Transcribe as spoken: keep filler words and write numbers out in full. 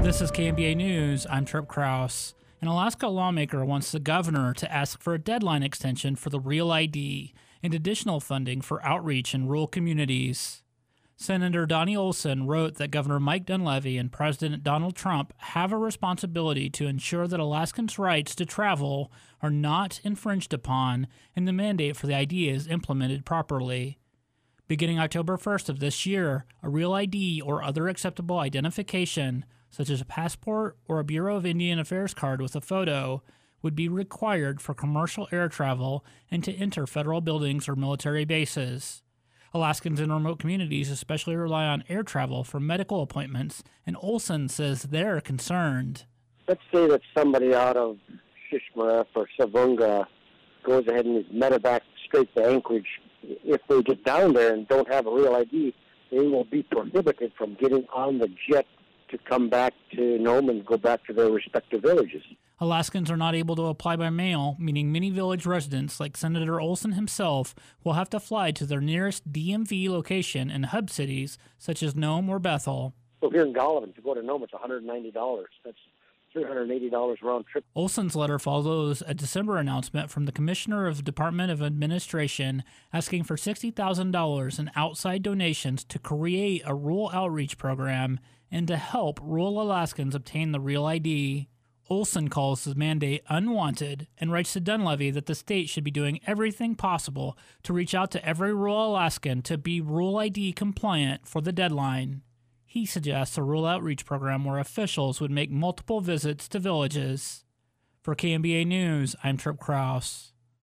This is K M B A News. I'm Trip Kraus. An Alaska lawmaker wants the governor to ask for a deadline extension for the Real I D and additional funding for outreach in rural communities. Senator Donnie Olson wrote that Governor Mike Dunleavy and President Donald Trump have a responsibility to ensure that Alaskans' rights to travel are not infringed upon and the mandate for the I D is implemented properly. Beginning October first of this year, a Real I D or other acceptable identification, such as a passport or a Bureau of Indian Affairs card with a photo, would be required for commercial air travel and to enter federal buildings or military bases. Alaskans in remote communities especially rely on air travel for medical appointments, and Olson says they're concerned. Let's say that somebody out of Shishmaref or Savunga goes ahead and is medevac straight to Anchorage. If they get down there and don't have a Real I D, they will be prohibited from getting on the jet to come back to Nome and go back to their respective villages. Alaskans are not able to apply by mail, meaning many village residents, like Senator Olson himself, will have to fly to their nearest D M V location in hub cities such as Nome or Bethel. So here in Golovin, to go to Nome, it's one hundred ninety dollars. That's three hundred eighty dollars round trip. Olson's letter follows a December announcement from the Commissioner of the Department of Administration asking for sixty thousand dollars in outside donations to create a rural outreach program and to help rural Alaskans obtain the Real I D. Olson calls the mandate unwanted and writes to Dunleavy that the state should be doing everything possible to reach out to every rural Alaskan to be Real I D compliant for the deadline. He suggests a rural outreach program where officials would make multiple visits to villages. For K M B A News, I'm Trip Kraus.